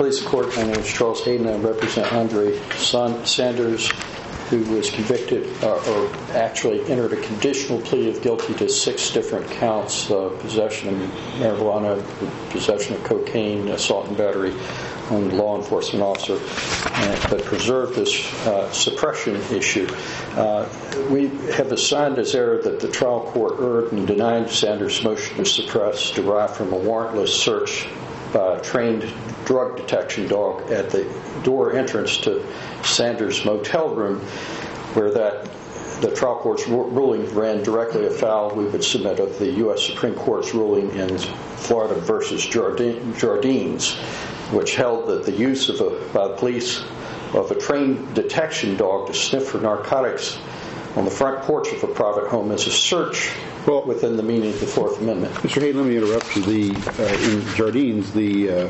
Police Court. My name is Charles Hayden. I represent Andre Sanders, who was convicted or actually entered a conditional plea of guilty to 6 different counts: possession of marijuana, possession of cocaine, assault and battery on a law enforcement officer, but preserved this suppression issue. We have assigned as error that the trial court erred in denying Sanders' motion to suppress derived from a warrantless search by a trained drug detection dog at the door entrance to Sanders' motel room, where the trial court's ruling ran directly afoul, we would submit, of the U.S. Supreme Court's ruling in Florida versus Jardines, which held that the use by the police of a trained detection dog to sniff for narcotics on the front porch of a private home is a search within the meaning of the Fourth Amendment. Mr. Hayden, let me interrupt you. In Jardines, the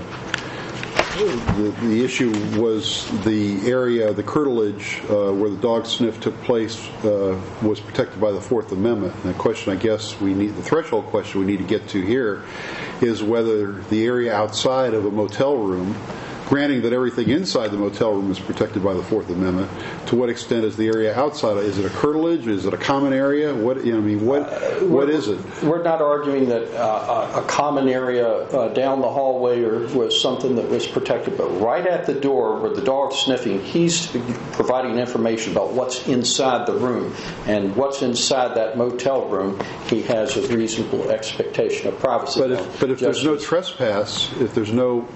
issue was the area, the curtilage where the dog sniff took place was protected by the Fourth Amendment. And the question, I guess, the threshold question we need to get to here is whether the area outside of a motel room, granting that everything inside the motel room is protected by the Fourth Amendment, to what extent is the area outside? Is it a curtilage? Is it a common area? What is it? We're not arguing that a common area down the hallway was something that was protected, but right at the door where the dog's sniffing, he's providing information about what's inside the room, and what's inside that motel room, he has a reasonable expectation of privacy. But if there's no trespass, if there's no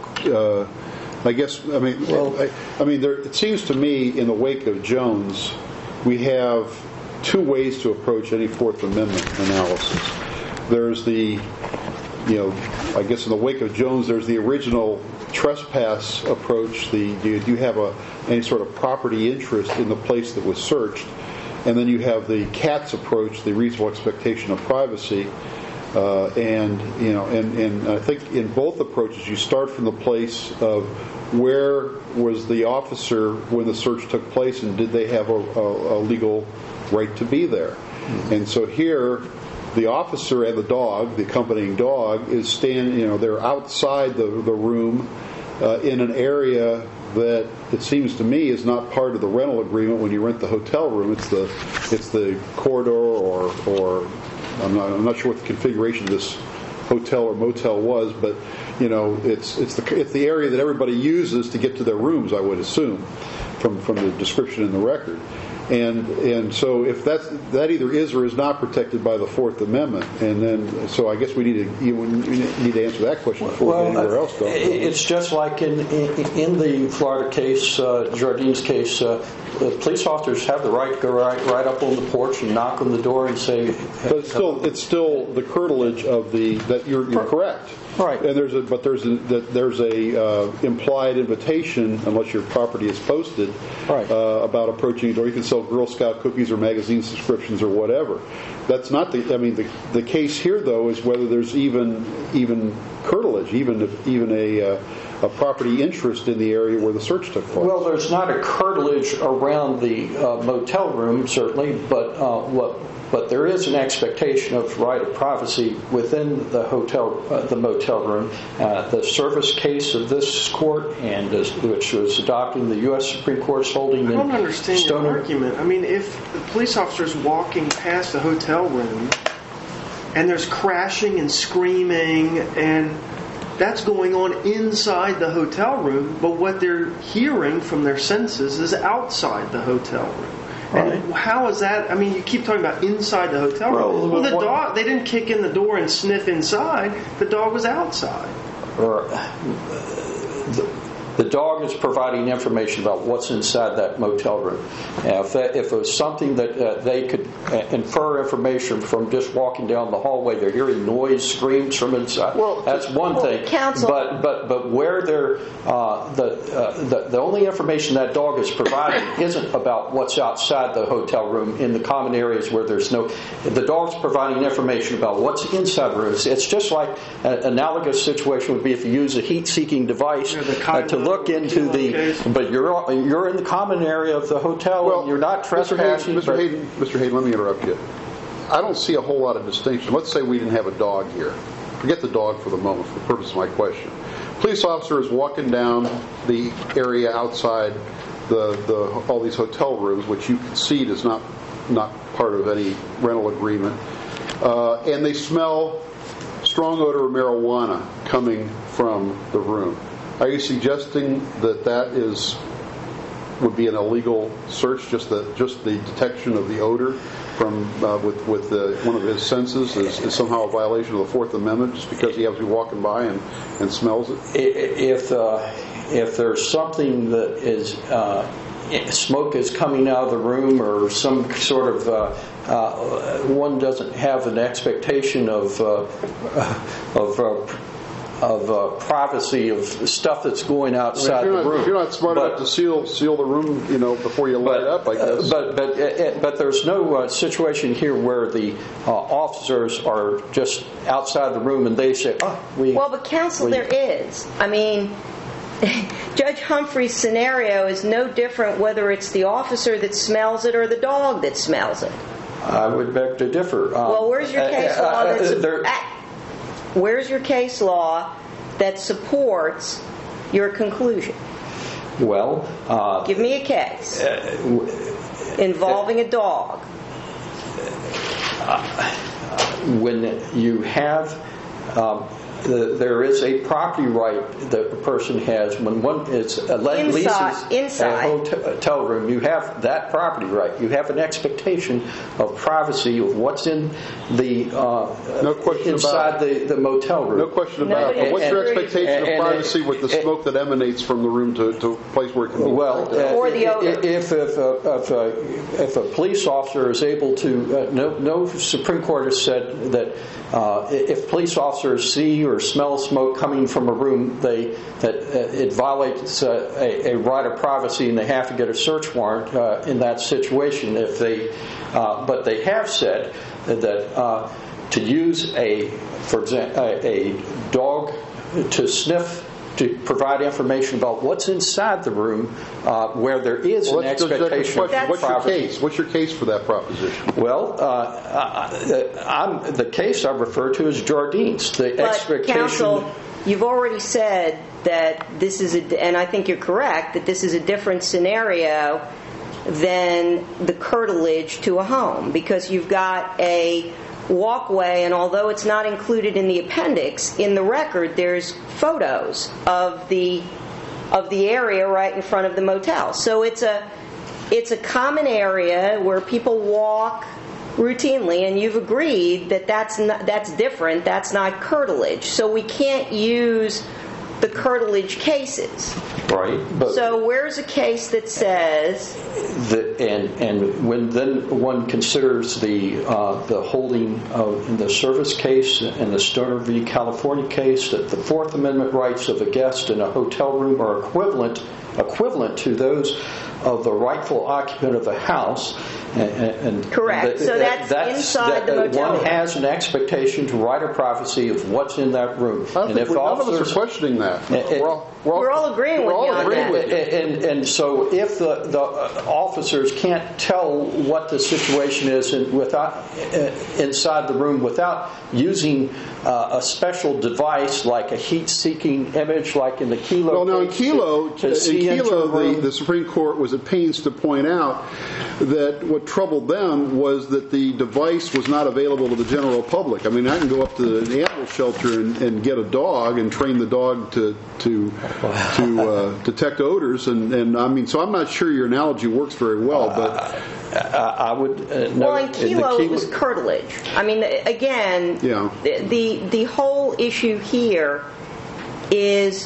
it seems to me in the wake of Jones, we have 2 ways to approach any Fourth Amendment analysis. There's in the wake of Jones, there's the original trespass approach. Do you have any sort of property interest in the place that was searched? And then you have the Katz approach, the reasonable expectation of privacy. And I think in both approaches, you start from the place of where was the officer when the search took place, and did they have a legal right to be there? Mm-hmm. And so here, the officer and the dog, the accompanying dog, is standing. They're outside the room in an area that it seems to me is not part of the rental agreement when you rent the hotel room. It's the corridor or I'm not sure what the configuration of this hotel or motel was, but it's the area that everybody uses to get to their rooms, I would assume, from the description in the record. And so if that either is or is not protected by the Fourth Amendment, and then so I guess we need to answer that question before we go anywhere else. It's just like in the Florida case, Jardines case. The police officers have the right to go right up on the porch and knock on the door and say. But it's still the curtilage of that. You're correct. Right. And there's a implied invitation, unless your property is posted, right, about approaching a door. You can sell Girl Scout cookies or magazine subscriptions or whatever. That's not the case here, though, is whether there's even curtilage, even a property interest in the area where the search took place. Well, there's not a curtilage around the motel room, certainly, but there is an expectation of right of privacy within the motel room. The Service case of this court, which was adopted in the U.S. Supreme Court's holding. I don't understand your argument. I mean, if the police officer's walking past the hotel room and there's crashing and screaming and that's going on inside the hotel room, but what they're hearing from their senses is outside the hotel room. Right. And how is that? I mean, you keep talking about inside the hotel room. Well, the dog, they didn't kick in the door and sniff inside. The dog was outside. The dog is providing information about what's inside that motel room. If it was something that they could infer information from just walking down the hallway, they're hearing noise, screams from inside. Well, that's one thing. Counsel. But where they're the only information that dog is providing isn't about what's outside the hotel room in the common areas where there's no. The dog's providing information about what's inside the room. It's just like an analogous situation would be if you use a heat-seeking device to look into but you're in the common area of the hotel and you're not trespassing. Mr. Hayden, let me interrupt you. I don't see a whole lot of distinction. Let's say we didn't have a dog here. Forget the dog for the moment for the purpose of my question. police officer is walking down the area outside all these hotel rooms, which you concede is not part of any rental agreement, and they smell strong odor of marijuana coming from the room. Are you suggesting that would be an illegal search, just the detection of the odor from with one of his senses is somehow a violation of the Fourth Amendment, just because he has to be walking by and smells it? If there's something that is smoke is coming out of the room, or some sort of one doesn't have an expectation of privacy of stuff that's going outside the room. If you're not smart enough to seal the room, before you light it up, I guess. But there's no situation here where the officers are just outside the room and they say, but counsel, there is. I mean, Judge Humphrey's scenario is no different whether it's the officer that smells it or the dog that smells it. I would beg to differ. Where's your case law where's your case law that supports your conclusion? Well, give me a case involving a dog. When you have there is a property right that the person has when one leases a hotel room. You have that property right. You have an expectation of privacy of what's in the inside the motel room. No question about it. But what's your expectation of privacy with the smoke that emanates from the room to a place where it can be? Well, or the odor. If a police officer is able to, no Supreme Court has said that if police officers see or smell smoke coming from a room, it violates a right of privacy, and they have to get a search warrant in that situation. But they have said that to use for example, a dog to sniff, to provide information about what's inside the room, where there is an expectation of privacy. What's your case for that proposition? Well, the case I refer to is Jardine's. Counsel, you've already said that this is and I think you're correct, that this is a different scenario than the curtilage to a home, because you've got a walkway, and although it's not included in the appendix, in the record there's photos of the area right in front of the motel. So it's a common area where people walk routinely, and you've agreed that that's different. That's not curtilage. So we can't use the curtilage cases. Right. So where's a case that says and when then one considers the holding in the Service case and the Stoner v. California case, that the Fourth Amendment rights of a guest in a hotel room are equivalent to those of the rightful occupant of the house. Correct. So that's inside the motel. One has an expectation to right of privacy of what's in that room. None of us are questioning that. We're all agreeing with you on that. And so if the officers can't tell what the situation is inside the room without using a special device like a heat-seeking image, like in the Kelo. Well, now in Kelo, the Supreme Court was at pains to point out that what troubled them was that the device was not available to the general public. I mean, I can go up to the animal shelter and get a dog and train the dog to detect odors, and I mean, so I'm not sure your analogy works very well, but I would. Well, in Kelo, it was curtilage. I mean, again, the whole issue here is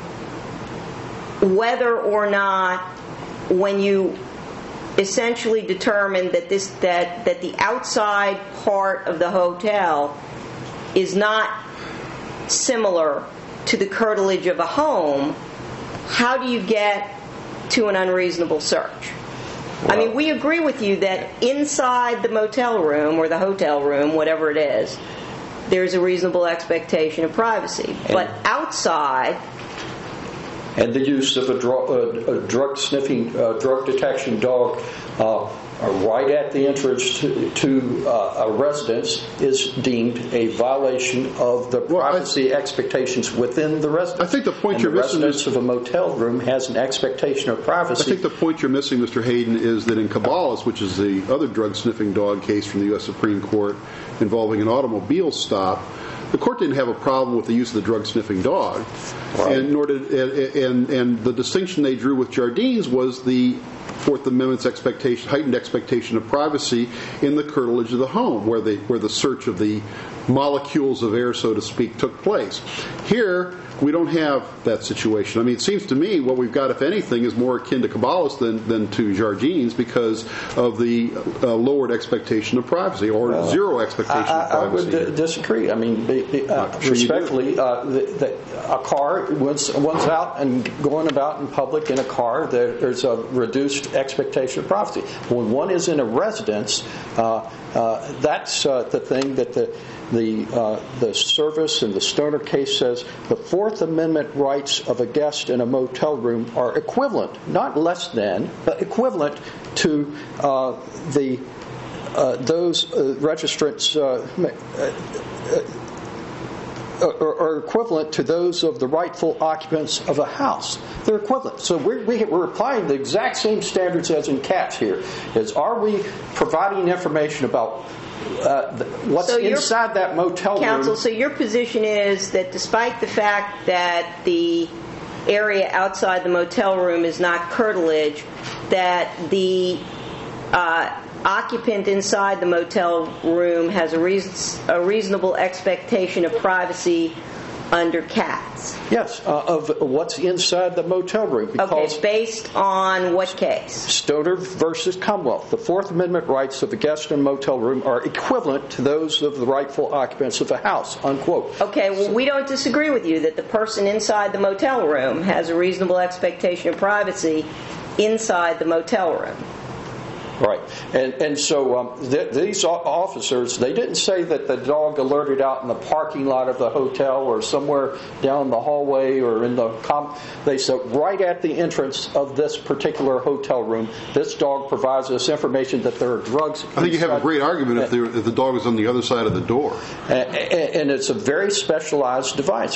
whether or not, when you essentially determine that the outside part of the hotel is not similar to the curtilage of a home, how do you get to an unreasonable search? Well, I mean, we agree with you that inside the motel room or the hotel room, whatever it is, there's a reasonable expectation of privacy. But outside, and the use of a drug detection dog right at the entrance to a residence is deemed a violation of the privacy expectations within the residence. I think the point you're missing is the residence of a motel room has an expectation of privacy. I think the point you're missing, Mr. Hayden, is that in Caballos, which is the other drug-sniffing dog case from the U.S. Supreme Court involving an automobile stop, the court didn't have a problem with the use of the drug-sniffing dog, right. and nor did and the distinction they drew with Jardines was the Fourth Amendment's heightened expectation of privacy in the curtilage of the home, where the search of the molecules of air, so to speak, took place. Here, we don't have that situation. I mean, it seems to me what we've got, if anything, is more akin to Caballos than to Jardines because of the lowered expectation of privacy, or zero expectation of privacy. I would disagree. I mean, respectfully, a car, one's out and going about in public in a car, there's a reduced expectation of privacy. When one is in a residence, that's the thing that the service in the Stoner case says the Fourth Amendment rights of a guest in a motel room are equivalent, not less than, but equivalent to those registrants are equivalent to those of the rightful occupants of a house. They're equivalent. So we're applying the exact same standards as in Katz here. Are we providing information about what's inside that motel room? Counsel, so your position is that despite the fact that the area outside the motel room is not curtilage, that the occupant inside the motel room has a reasonable expectation of privacy under Katz? Yes, of what's inside the motel room. Okay, based on what case? Stoner versus Commonwealth. The Fourth Amendment rights of a guest in a motel room are equivalent to those of the rightful occupants of a house, unquote. Okay, well, we don't disagree with you that the person inside the motel room has a reasonable expectation of privacy inside the motel room. Right. And so these officers, they didn't say that the dog alerted out in the parking lot of the hotel or somewhere down the hallway or in the they said right at the entrance of this particular hotel room, this dog provides us information that there are drugs. I think you have a great argument if the dog is on the other side of the door. And it's a very specialized device.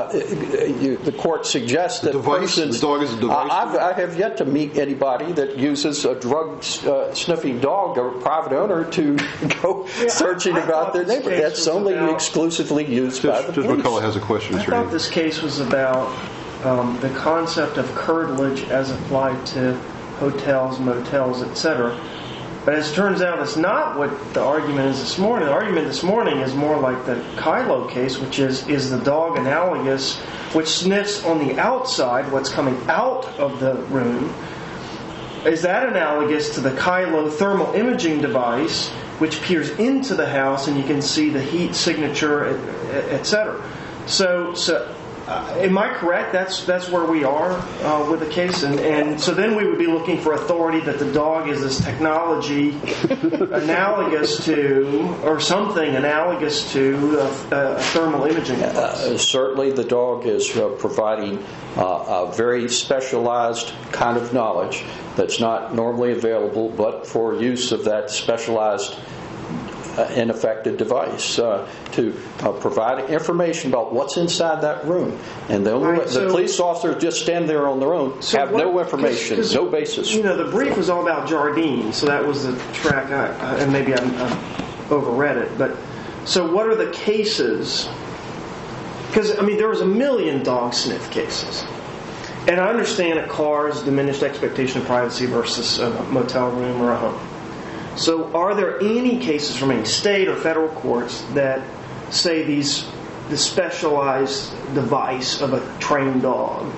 The court suggests that the dog is a device. I have yet to meet anybody that uses a drug sniffing dog or private owner to go searching about their neighborhood. That's only exclusively used by the police. Judge McCullough has a question. I thought this case was about the concept of curtilage as applied to hotels, motels, etc. But as it turns out, it's not what the argument is this morning. The argument this morning is more like the Kylo case, which is the dog analogous, which sniffs on the outside, what's coming out of the room. Is that analogous to the Kylo thermal imaging device, which peers into the house and you can see the heat signature, etc.? So, am I correct? That's where we are with the case, and so then we would be looking for authority that the dog is this technology analogous to, or something analogous to a thermal imaging device. Certainly, the dog is providing a very specialized kind of knowledge that's not normally available, but for use of that specialized ineffective device to provide information about what's inside that room. And the police officers just stand there on their own, have no information, no basis. You know, the brief was all about Jardine, so that was the track, and maybe I overread it. But so what are the cases? Because, I mean, there was a million dog sniff cases. And I understand a car's diminished expectation of privacy versus a motel room or a home. So are there any cases from any state or federal courts that say the specialized device of a trained dog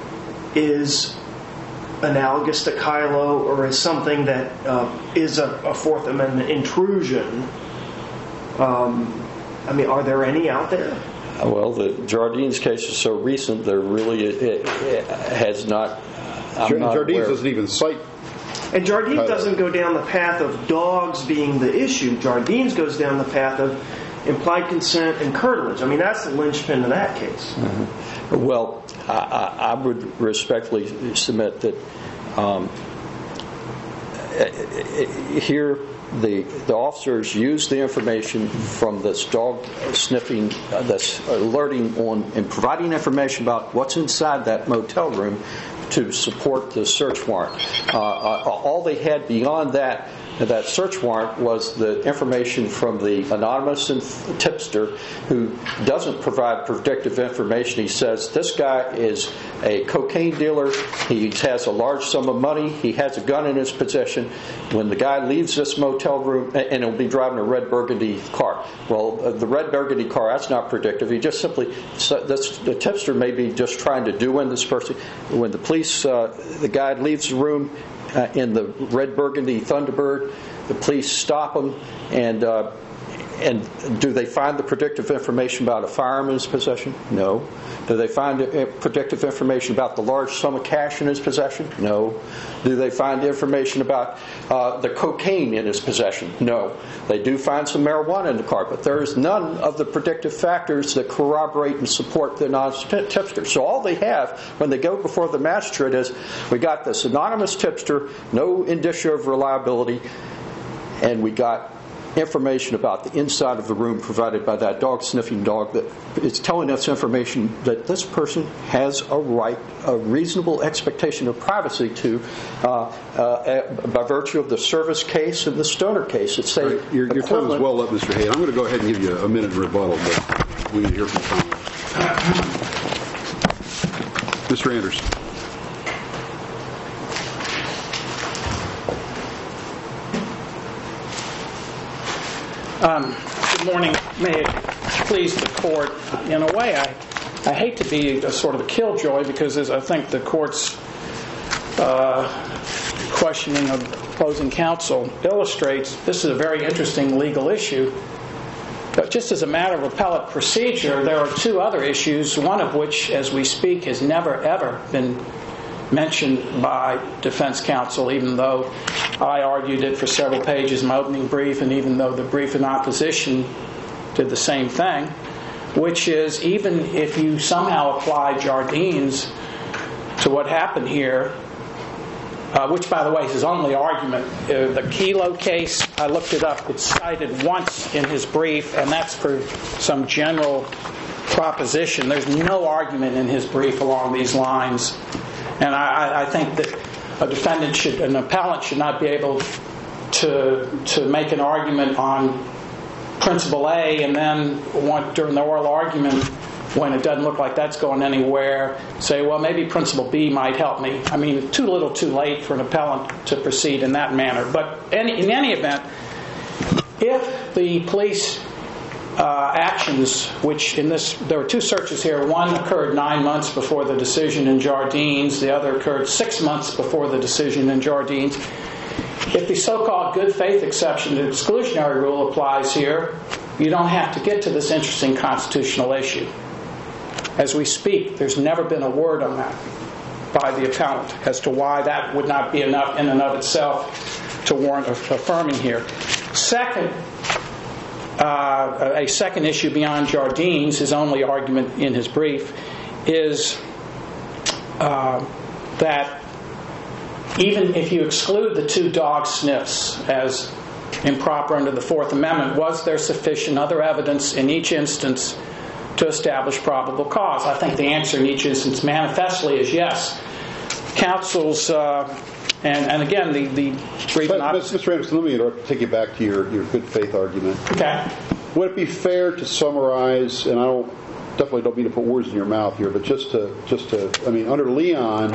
is analogous to Kylo or is something that is a Fourth Amendment intrusion? I mean, are there any out there? Well, the Jardines case is so recent, there really it has not. Jardines doesn't even cite. And Jardines doesn't go down the path of dogs being the issue. Jardines goes down the path of implied consent and curtilage. I mean, that's the linchpin of that case. Mm-hmm. Well, I would respectfully submit that here the officers used the information from this dog sniffing, this alerting on, and providing information about what's inside that motel room to support the search warrant. All they had beyond that search warrant was the information from the anonymous tipster, who doesn't provide predictive information. He says this guy is a cocaine dealer, he has a large sum of money, he has a gun in his possession. When the guy leaves this motel room, and he'll be driving a red burgundy car. Well, the red burgundy car, that's not predictive. He just simply, the tipster may be just trying to do in this person. When the guy leaves the room in the red burgundy Thunderbird, the police stop him, and do they find the predictive information about a firearm in his possession? No. Do they find predictive information about the large sum of cash in his possession? No. Do they find information about the cocaine in his possession? No. They do find some marijuana in the car, but there is none of the predictive factors that corroborate and support the anonymous tipster. So all they have when they go before the magistrate is, we got this anonymous tipster, no indicia of reliability, and we got information about the inside of the room provided by that dog sniffing dog that is telling us information that this person has a reasonable expectation of privacy to by virtue of the Service case and the Stoner case. It's your time is well up, Mr. Hay. I'm going to go ahead and give you a minute rebuttal, but we need to hear from Congress. Mr. Anderson. Good morning. May it please the court. In a way, I hate to be a sort of a killjoy, because as I think the court's questioning of opposing counsel illustrates, this is a very interesting legal issue. But just as a matter of appellate procedure, there are two other issues, one of which, as we speak, has never, ever been mentioned by defense counsel, even though I argued it for several pages in my opening brief, and even though the brief in opposition did the same thing, which is, even if you somehow apply Jardines to what happened here, which, by the way, is his only argument. The Kelo case, I looked it up, it's cited once in his brief, and that's for some general proposition. There's no argument in his brief along these lines. And I think that an appellant should not be able to make an argument on Principle A and then during the oral argument, when it doesn't look like that's going anywhere, say, well, maybe Principle B might help me. I mean, too little too late for an appellant to proceed in that manner. But in any event, if the police actions, which there were two searches here. One occurred 9 months before the decision in Jardines. The other occurred 6 months before the decision in Jardines. If the so-called good faith exception to the exclusionary rule applies here, you don't have to get to this interesting constitutional issue. As we speak, there's never been a word on that by the appellant as to why that would not be enough in and of itself to warrant affirming here. Second, a second issue beyond Jardines, his only argument in his brief, is that even if you exclude the two dog sniffs as improper under the Fourth Amendment, was there sufficient other evidence in each instance to establish probable cause? I think the answer in each instance manifestly is yes. Counsel's and again, the brief... Mr. Anderson, let me take you back to your good faith argument. Okay. Would it be fair to summarize, and I definitely don't mean to put words in your mouth here, but just to I mean, under Leon,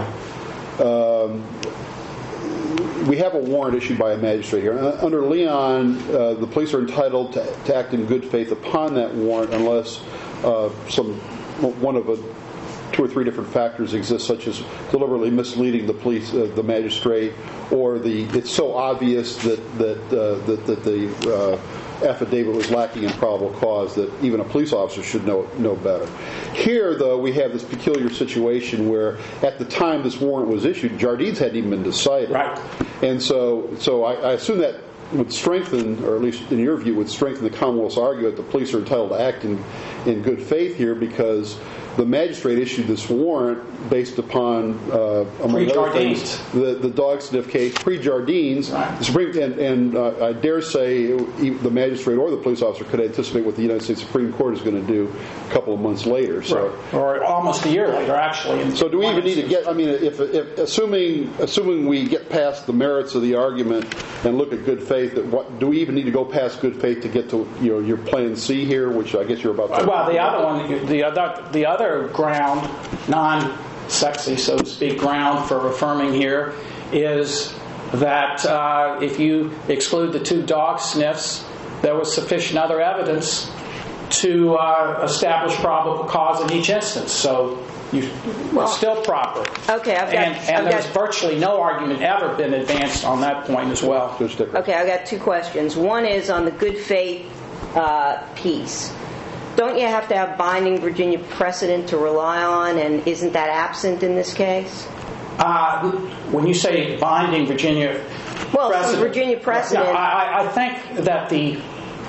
we have a warrant issued by a magistrate here. Under Leon, the police are entitled to act in good faith upon that warrant unless one of 2 or 3 different factors exist, such as deliberately misleading the magistrate, or it's so obvious that the affidavit was lacking in probable cause that even a police officer should know better. Here, though, we have this peculiar situation where at the time this warrant was issued, Jardines hadn't even been decided. Right. And so I assume that would strengthen, or at least in your view, would strengthen the Commonwealth's argument that the police are entitled to act in good faith here, because the magistrate issued this warrant based upon, among other things, the dog sniff case, pre-Jardines. Right. The Supreme, and I dare say the magistrate or the police officer could anticipate what the United States Supreme Court is going to do a couple of months later. So, right. Or almost a year later, actually. So do we even need to get? I mean, if assuming we get past the merits of the argument and look at good faith, do we even need to go past good faith to get to your plan C here, which I guess you're about to? Well, the other one, the other ground, non-sexy, so to speak, ground for affirming here is that if you exclude the 2 dog sniffs, there was sufficient other evidence to establish probable cause in each instance. So it's still proper. Okay, there's virtually no argument ever been advanced on that point as well. Okay, I've got 2 questions. One is on the good faith piece. Don't you have to have binding Virginia precedent to rely on, and isn't that absent in this case? When you say binding Virginia precedent... some Virginia precedent... No, I think that the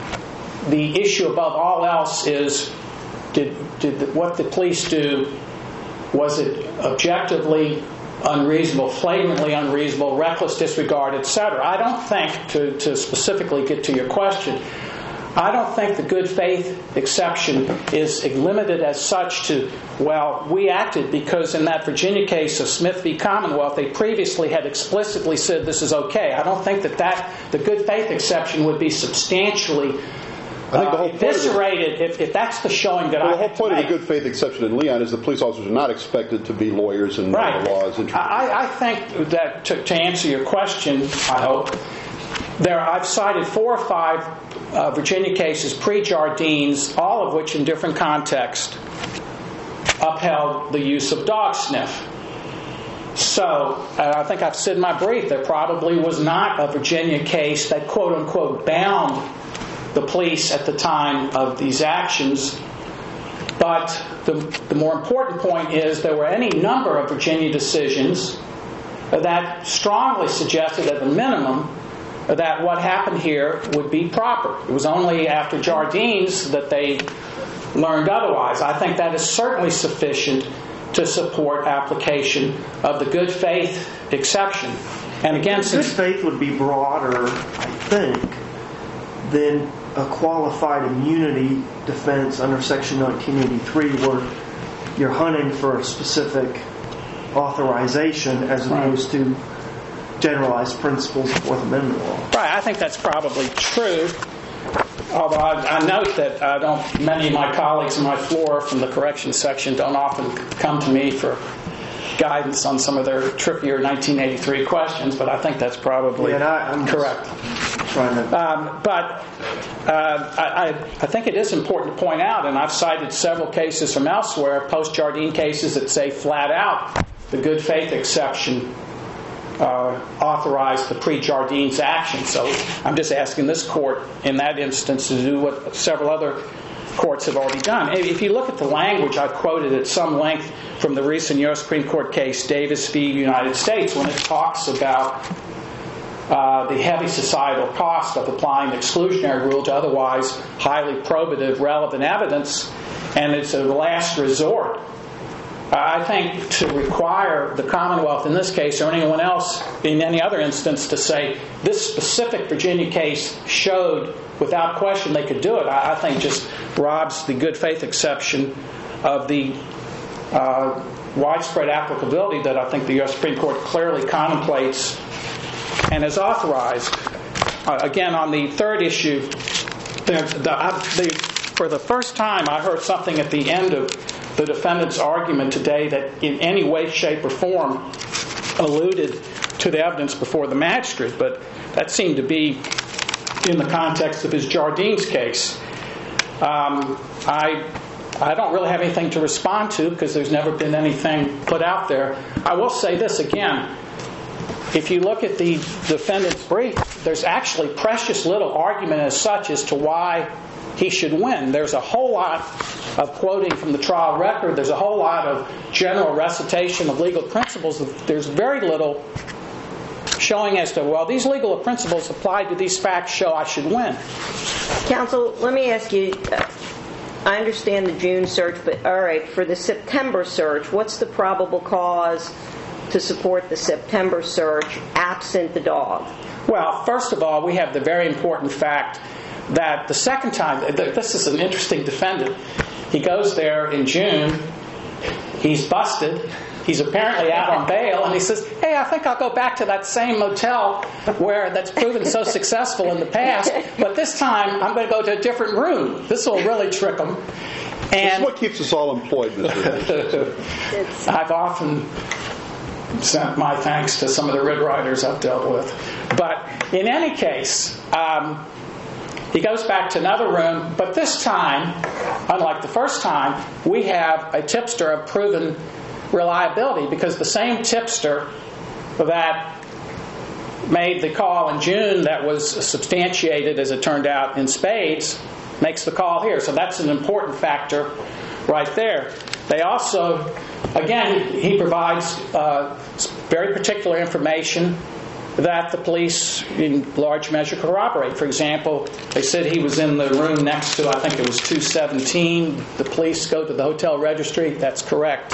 issue above all else is did what the police do, was it objectively unreasonable, flagrantly unreasonable, reckless disregard, etc. I don't think, to specifically get to your question, I don't think the good faith exception is limited as such to, well, we acted because in that Virginia case of Smith v. Commonwealth, they previously had explicitly said this is okay. I don't think that the good faith exception would be substantially eviscerated if that's the showing that I have to make. The whole point of the good faith exception in Leon is the police officers are not expected to be lawyers and know the laws. I think that to answer your question, I hope, I've cited 4 or 5 Virginia cases pre-Jardines, all of which in different contexts upheld the use of dog sniff. So I think I've said in my brief there probably was not a Virginia case that quote-unquote bound the police at the time of these actions. But the more important point is there were any number of Virginia decisions that strongly suggested at the minimum that what happened here would be proper. It was only after Jardines that they learned otherwise. I think that is certainly sufficient to support application of the good faith exception. And again, good faith would be broader, I think, than a qualified immunity defense under Section 1983, where you're hunting for a specific authorization as opposed to generalized principles of Fourth Amendment law. Right, I think that's probably true. Although I note that many of my colleagues on my floor from the corrections section don't often come to me for guidance on some of their trippier 1983 questions, but I think that's probably correct. But I think it is important to point out, and I've cited several cases from elsewhere, post-Jardine cases that say flat out the good faith exception authorized the pre-Jardines action. So I'm just asking this court in that instance to do what several other courts have already done. If you look at the language I've quoted at some length from the recent U.S. Supreme Court case Davis v. United States, when it talks about the heavy societal cost of applying the exclusionary rule to otherwise highly probative, relevant evidence, and it's a last resort. I think to require the Commonwealth in this case or anyone else in any other instance to say this specific Virginia case showed without question they could do it, I think just robs the good faith exception of the widespread applicability that I think the U.S. Supreme Court clearly contemplates and has authorized. Again, on the third issue, for the first time I heard something at the end of the defendant's argument today that in any way, shape, or form alluded to the evidence before the magistrate, but that seemed to be in the context of his Jardines case. I don't really have anything to respond to because there's never been anything put out there. I will say this again. If you look at the defendant's brief, there's actually precious little argument as such as to why he should win. There's a whole lot of quoting from the trial record. There's a whole lot of general recitation of legal principles. There's very little showing as to, well, these legal principles applied to these facts show I should win. Counsel, let me ask you, I understand the June search, but all right, for the September search, what's the probable cause to support the September search absent the dog? Well, first of all, we have the very important fact that the second time, this is an interesting defendant. He goes there in June, he's busted, he's apparently out on bail, and he says, hey, I think I'll go back to that same motel where that's proven so successful in the past, but this time I'm going to go to a different room. This will really trick him. This is what keeps us all employed, Mr. I've often sent my thanks to some of the rid riders I've dealt with. But in any case, he goes back to another room, but this time, unlike the first time, we have a tipster of proven reliability, because the same tipster that made the call in June that was substantiated, as it turned out, in spades, makes the call here. So that's an important factor right there. They also, again, he provides very particular information that the police in large measure corroborate. For example, they said he was in the room next to, I think it was 217. The police go to the hotel registry. That's correct.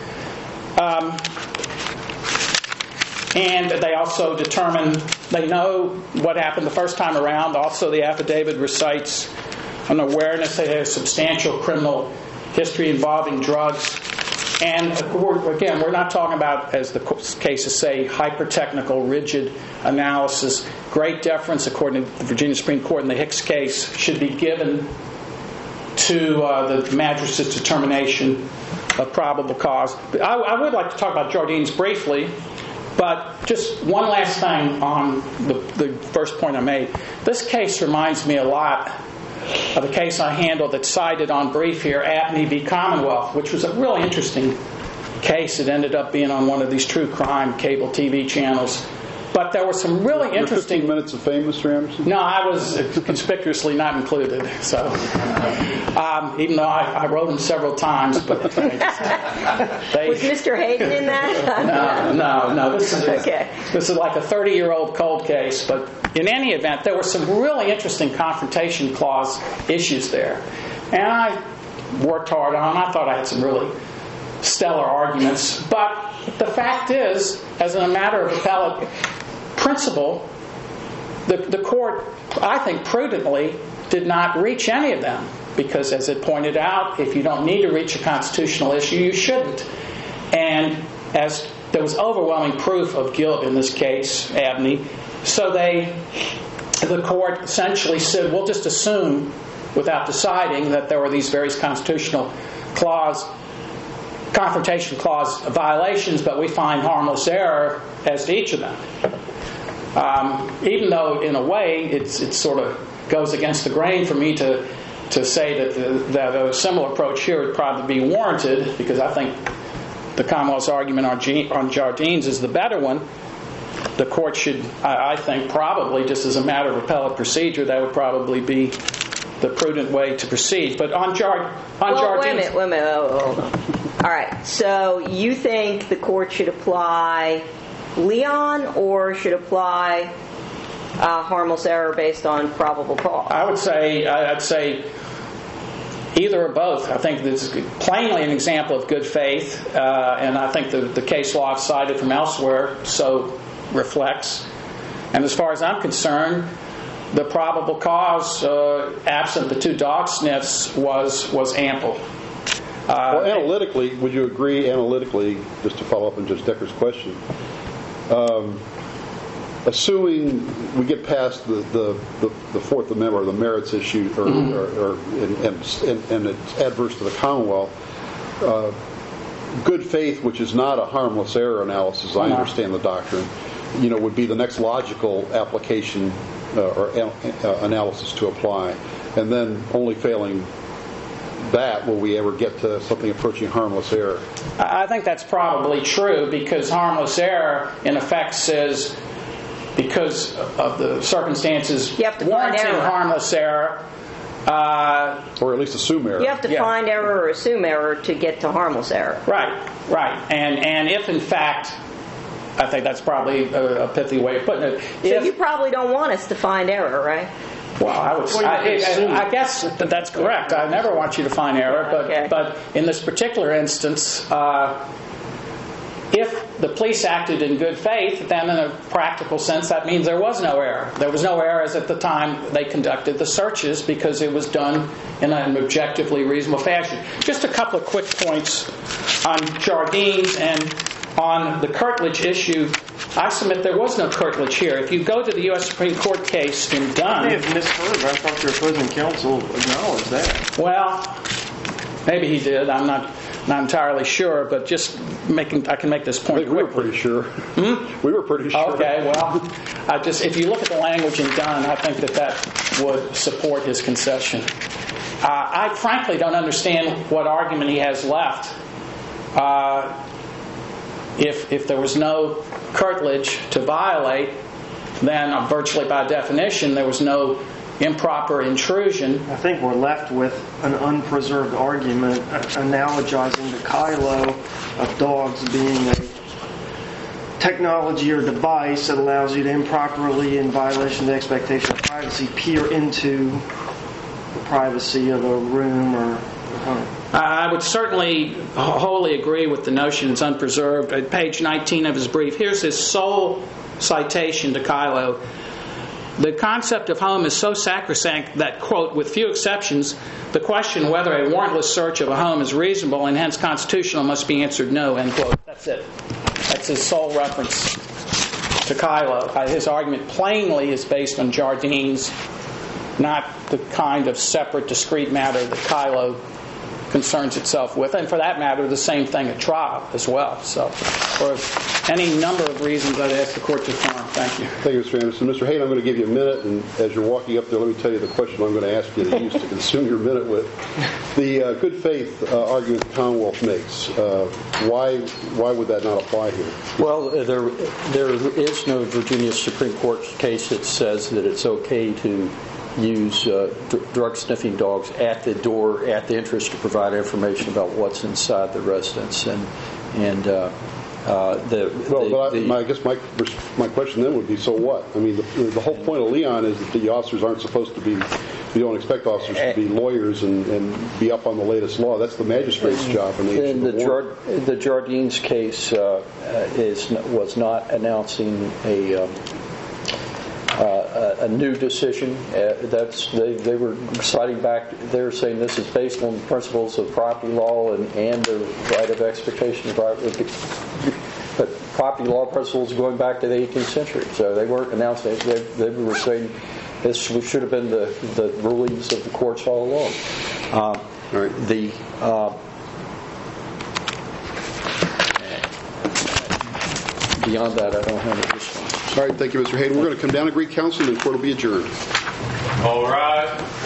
And they also determine, they know what happened the first time around. Also, the affidavit recites an awareness that has substantial criminal history involving drugs. And again, we're not talking about, as the cases say, hyper-technical, rigid analysis. Great deference, according to the Virginia Supreme Court in the Hicks case, should be given to the magistrate's determination of probable cause. I would like to talk about Jardines briefly, but just one last thing on the first point I made. This case reminds me a lot of a case I handled that's cited on brief here, Abney v. Commonwealth, which was a really interesting case. It ended up being on one of these true crime cable TV channels. But there were some really interesting... 15 minutes of fame, Mr. Anderson? No, I was conspicuously not included. So, even though I wrote them several times, but was Mr. Hayden in that? No. This is okay. This is like a 30-year-old cold case. But in any event, there were some really interesting confrontation clause issues there, and I worked hard on them. I thought I had some really stellar arguments. But the fact is, as a matter of appellate principle, the court, I think, prudently did not reach any of them, because, as it pointed out, if you don't need to reach a constitutional issue, you shouldn't. And as there was overwhelming proof of guilt in this case, Abney, so the court essentially said, we'll just assume, without deciding, that there were these various confrontation clause violations, but we find harmless error as to each of them. Even though, in a way, it sort of goes against the grain for me to say that a similar approach here would probably be warranted, because I think the Commonwealth's argument on Jardines is the better one. The court should, I think, probably, just as a matter of appellate procedure, that would probably be the prudent way to proceed. But on Jardines... Wait a minute. Hold on. All right. So you think the court should apply Leon, or should apply harmless error based on probable cause? I'd say either or both. I think this is plainly an example of good faith, and I think the case law I've cited from elsewhere so reflects. And as far as I'm concerned, the probable cause, absent the two dog sniffs, was ample. Well, analytically, would you agree, just to follow up on Judge Decker's question, assuming we get past the Fourth Amendment or the merits issue, and it's adverse to the Commonwealth, good faith, which is not a harmless error analysis, I understand the doctrine, would be the next logical application or analysis to apply, and then only failing that will we ever get to something approaching harmless error. I think that's probably true, because harmless error in effect says, because of the circumstances warranting harmless error, or at least assume error. You have to find error or assume error to get to harmless error. Right. And if in fact, I think that's probably a pithy way of putting it. So you probably don't want us to find error, right? Well, I guess that's correct. I never want you to find error, but in this particular instance, if the police acted in good faith, then in a practical sense, that means there was no error. There was no errors at the time they conducted the searches because it was done in an objectively reasonable fashion. Just a couple of quick points on Jardines and on the curtilage issue. I submit there was no curtilage here. If you go to the U.S. Supreme Court case in Dunn... I may have misheard, but I thought your opposing counsel acknowledged that. Well, maybe he did. I'm not entirely sure, but I can make this point quickly. We were pretty sure. We were pretty sure. Okay, well, if you look at the language in Dunn, I think that would support his concession. I frankly don't understand what argument he has left. If there was no curtilage to violate, then virtually by definition there was no improper intrusion. I think we're left with an unpreserved argument analogizing to Kylo of dogs being a technology or device that allows you to improperly, in violation of the expectation of privacy, peer into the privacy of a room or a home. I would certainly wholly agree with the notion it's unpreserved. At page 19 of his brief, here's his sole citation to Kylo. The concept of home is so sacrosanct that, quote, with few exceptions, the question whether a warrantless search of a home is reasonable and hence constitutional must be answered no, end quote. That's it. That's his sole reference to Kylo. His argument plainly is based on Jardines, not the kind of separate, discrete matter that Kylo concerns itself with, and for that matter, the same thing at trial as well. So, for any number of reasons, I'd ask the court to affirm. Thank you. Thank you, Mr. Anderson. Mr. Hayden, I'm going to give you a minute, and as you're walking up there, let me tell you the question I'm going to ask you to use to consume your minute with. The good faith argument the Commonwealth makes, why would that not apply here? Well, there is no Virginia Supreme Court case that says that it's okay to use drug-sniffing dogs at the door, at the entrance, to provide information about what's inside the residence. I guess my question then would be, so what? I mean, the whole point of Leon is that the officers aren't supposed to be. We don't expect officers to be lawyers and be up on the latest law. That's the magistrate's job. In the Jardines case was not announcing a new decision. They were citing back. They were saying this is based on principles of property law and the right of expectation of privacy. But property law principles going back to the 18th century. So they weren't announcing it. They were saying this should have been the rulings of the courts all along. Beyond that, I don't have any response. All right, thank you, Mr. Hayden. We're going to come down to Greek Council and the court will be adjourned. All right.